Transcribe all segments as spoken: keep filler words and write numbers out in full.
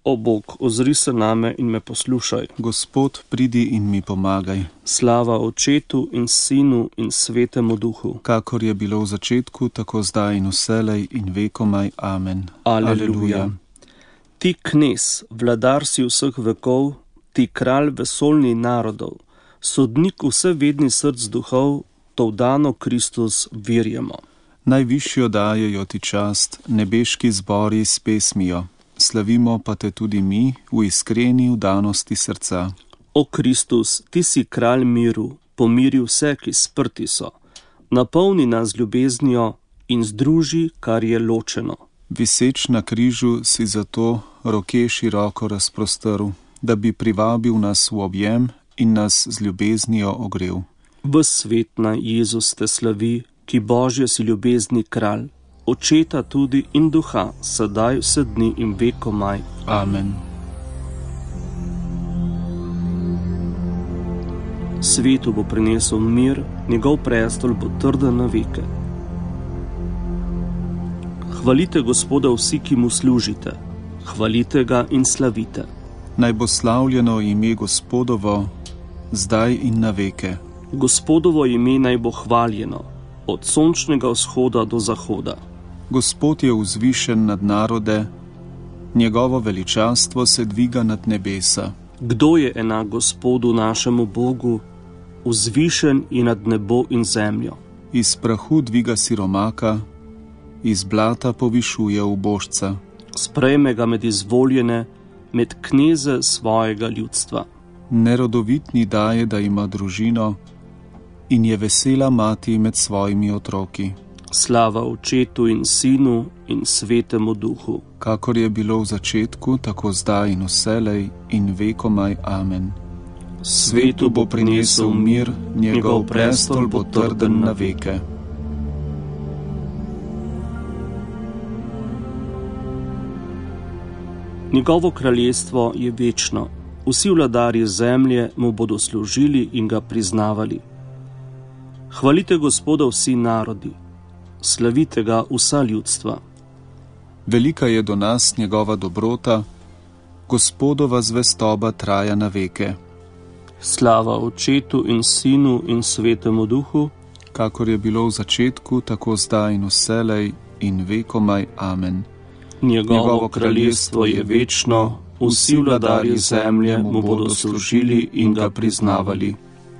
O Bog, ozri se name in me poslušaj. Gospod, pridi in mi pomagaj. Slava Očetu in Sinu in Svetemu Duhu. Kakor je bilo v začetku, tako zdaj in vselej in vekomaj. Amen. Aleluja. Ti knez, vladar si vseh vekov, ti kralj vesoljni narodov, sodnik vsevedni src duhov, to vdano Kristus verjemo. Najvišjo dajejo ti čast, nebeški zbori s pesmijo. Slavimo pa te tudi mi v iskreni vdanosti srca. O Kristus, ti si kralj miru, pomiri vse, ki sprti so. Napolni nas ljubeznijo in združi, kar je ločeno. Viseč na križu si zato roke široko razprostrl, da bi privabil nas v objem in nas z ljubeznijo ogrel. Ves svet naj Jezus te slavi, ki Božje si ljubezni kralj, Očeta tudi in Duha, sedaj vse dni in vekomaj. Amen. Svetu bo prinesel mir, njegov prestol bo trden na veke. Hvalite Gospoda vsi, ki mu služite, hvalite ga in slavite. Naj bo slavljeno ime Gospodovo, zdaj in na veke. Gospodovo ime naj bo hvaljeno, od sončnega vzhoda do zahoda. Gospod je vzvišen nad narode, njegovo veličastvo se dviga nad nebesa. Kdo je enak Gospodu našemu Bogu, vzvišen je nad nebo in zemljo. Iz prahu dviga siromaka, iz blata povišuje ubožca. Sprejme ga med izvoljene, med kneze svojega ljudstva. Nerodovitni daje, da ima družino, in je vesela mati med svojimi otroki. Slava Očetu in Sinu in Svetemu Duhu. Kakor je bilo v začetku, tako zdaj in vselej in vekomaj. Amen. Svetu bo prinesel mir, njegov prestol bo trden na veke. Njegovo kraljestvo je večno, vsi vladarji zemlje mu bodo služili in ga priznavali. Hvalite Gospoda vsi narodi, slavite ga vsa ljudstva. Velika je do nas njegova dobrota, Gospodova zvestoba traja na veke. Slava Očetu in Sinu in Svetemu Duhu, kakor je bilo v začetku, tako zdaj in vselej in vekomaj. Amen. Njegovo kraljestvo je večno, vsi vladarji zemlje mu bodo služili in ga priznavali.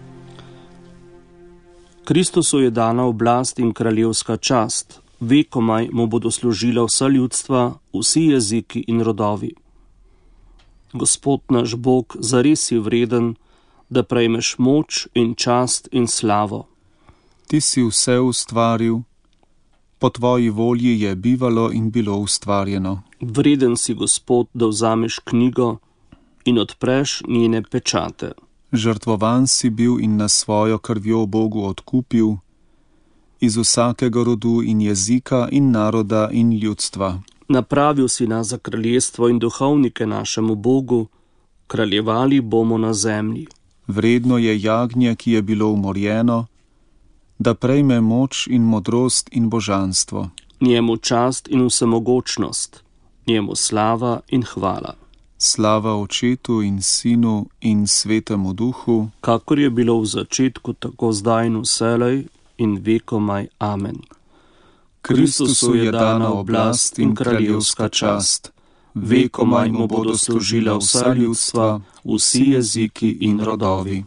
Kristusu je dana oblast in kraljevska čast, vekomaj mu bodo služila vsa ljudstva, vsi jeziki in rodovi. Gospod naš Bog, zares si vreden, da prejmeš moč in čast in slavo. Ti si vse ustvaril, po tvoji volji je bivalo in bilo ustvarjeno. Vreden si, Gospod, da vzameš knjigo in odpreš njene pečate. Žrtvovan si bil in na svojo krvjo Bogu odkupil, iz vsakega rodu in jezika in naroda in ljudstva. Napravil si nas za kraljestvo in duhovnike našemu Bogu, kraljevali bomo na zemlji. Vredno je jagnje, ki je bilo umorjeno, da prejme moč in modrost in božanstvo. Njemu čast in vsemogočnost, njemu slava in hvala. Slava Očetu in Sinu in Svetemu Duhu, kakor je bilo v začetku, tako zdaj in vselej in vekomaj. Amen. Kristusu je dana oblast in kraljevska čast, vekomaj mu bodo služila vsa ljudstva, vsi jeziki in rodovi.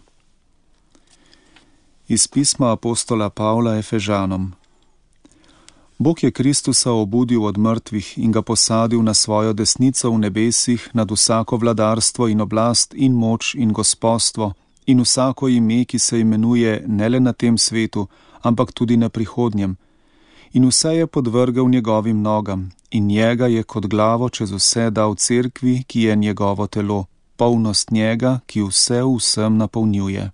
Iz pisma apostola Pavla Efežanom. Bog je Kristusa obudil od mrtvih in ga posadil na svojo desnico v nebesih nad vsako vladarstvo in oblast in moč in gospostvo in vsako ime, ki se imenuje ne le na tem svetu, ampak tudi na prihodnjem. In vse je podvrgal njegovim nogam in njega je kot glavo čez vse dal cerkvi, ki je njegovo telo, polnost njega, ki vse vsem napolnjuje.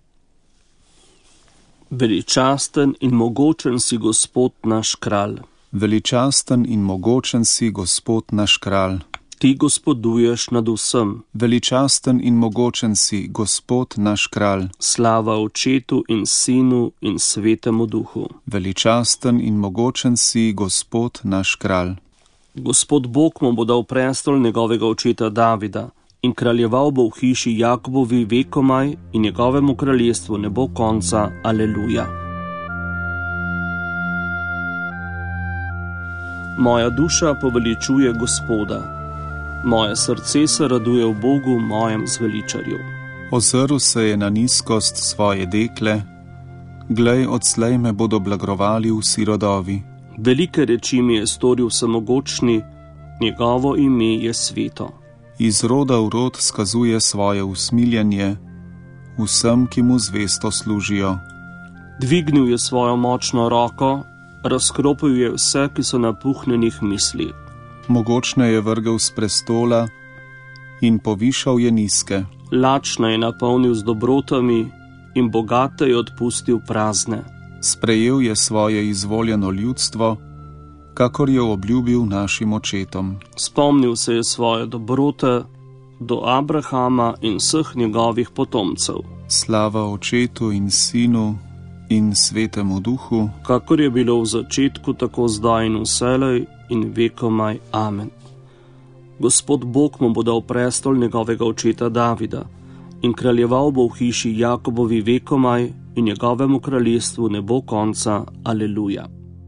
Veličasten in mogočen si, Gospod naš kralj. Veličasten in mogočen si, Gospod naš kralj. Ti gospoduješ nad vsem. Veličasten in mogočen si, Gospod naš kralj. Slava Očetu in Sinu in Svetemu Duhu. Veličasten in mogočen si, Gospod naš kralj. Gospod Bog mu bo dal prestol njegovega očeta Davida in kraljeval bo v hiši Jakobovi vekomaj in njegovemu kraljestvu ne bo konca. Aleluja. Moja duša poveličuje Gospoda. Moje srce se raduje v Bogu, mojem zveličarju. Ozrl se je na nizkost svoje dekle, glej, odslej me bodo blagrovali vsi rodovi. Velike reči mi je storil Vsemogočni, njegovo ime je sveto. Iz roda v rod skazuje svoje usmiljenje vsem, ki mu zvesto služijo. Dvignil je svojo močno roko, razkropil je vse, ki so napuhnjenih misli. Mogočne je vrgel s prestola in povišal je nizke. Lačne je napolnil z dobrotami in bogate je odpustil prazne. Sprejel je svoje izvoljeno ljudstvo, kakor je obljubil našim očetom. Spomnil se je svoje dobrote do Abrahama in vseh njegovih potomcev. Slava Očetu in Sinu in Svetemu Duhu, kakor je bilo v začetku, tako zdaj in vselej in vekomaj. Amen. Gospod Bog mu bo dal prestol njegovega očeta Davida in kraljeval bo v hiši Jakobovi vekomaj in njegovemu kraljestvu ne bo konca. Aleluja.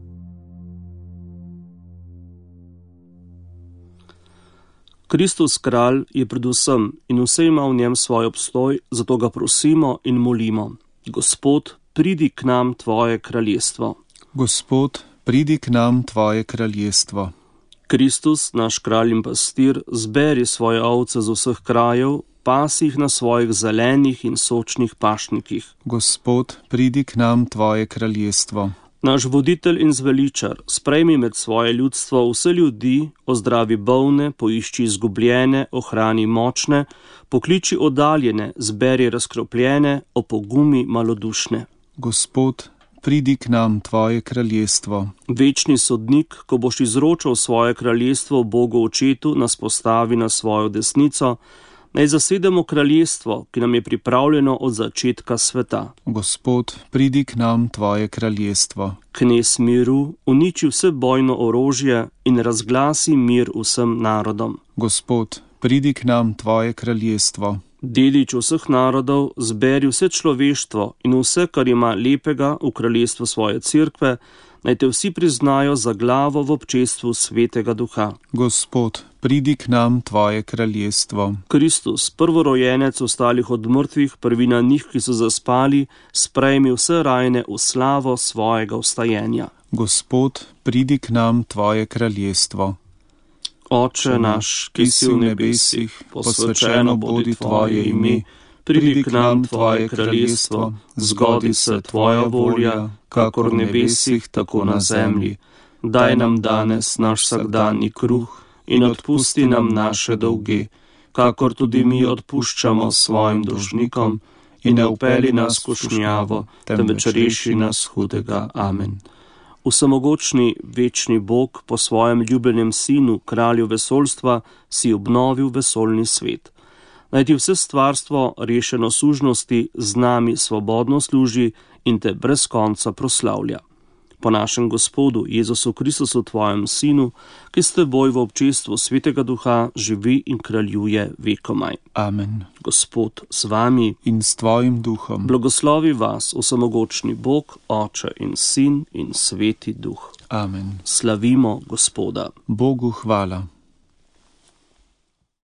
Kristus kralj je predvsem in vse ima v njem svoj obstoj, zato ga prosimo in molimo. Gospod, pridi k nam tvoje kraljestvo. Gospod, pridi k nam tvoje kraljestvo. Kristus, naš kralj in pastir, zberi svoje ovce z vseh krajev, pasi jih na svojih zelenih in sočnih pašnikih. Gospod, pridi k nam tvoje kraljestvo. Naš voditelj in zveličar, sprejmi med svoje ljudstvo vse ljudi, ozdravi bolne, poišči izgubljene, ohrani močne, pokliči oddaljene, zberi razkropljene, opogumi malodušne. Gospod, pridi k nam tvoje kraljestvo. Večni sodnik, ko boš izročal svoje kraljestvo Bogu Očetu, nas postavi na svojo desnico, naj zasedemo kraljestvo, ki nam je pripravljeno od začetka sveta. Gospod, pridi k nam tvoje kraljestvo. Knez miru, uniči vse bojno orožje in razglasi mir vsem narodom. Gospod, pridi k nam tvoje kraljestvo. Dedič vseh narodov, zberi vse človeštvo in vse, kar ima lepega v kraljestvu svoje cerkve, naj te vsi priznajo za glavo v občestvu Svetega Duha. Gospod, pridi k nam tvoje kraljestvo. Kristus, prvorojenec ostalih od mrtvih, prvina njih, ki so zaspali, sprejmi vse rajne v slavo svojega vstajenja. Gospod, pridi k nam tvoje kraljestvo. Oče naš, ki si v nebesih, posvečeno bodi tvoje ime, pridi k nam tvoje kraljestvo, zgodi se tvoja volja, kakor v nebesih, tako na zemlji. Daj nam danes naš vsakdanji kruh in odpusti nam naše dolge, kakor tudi mi odpuščamo svojim dolžnikom, in ne vpelji nas v skušnjavo, temveč reši nas hudega. Amen. Vsemogočni večni Bog po svojem ljubljenem sinu, kralju vesoljstva, si obnovil vesoljni svet. Naj ti vse stvarstvo rešeno sužnosti z nami svobodno služi in te brez konca proslavlja. Po našem Gospodu Jezusu Kristusu, tvojem sinu, ki s teboj v občestvu Svetega Duha živi in kraljuje vekomaj. Amen. Gospod z vami in s tvojim duhom. Blagoslovi vas vsemogočni Bog, Oče in Sin in Sveti Duh. Amen. Slavimo Gospoda. Bogu hvala.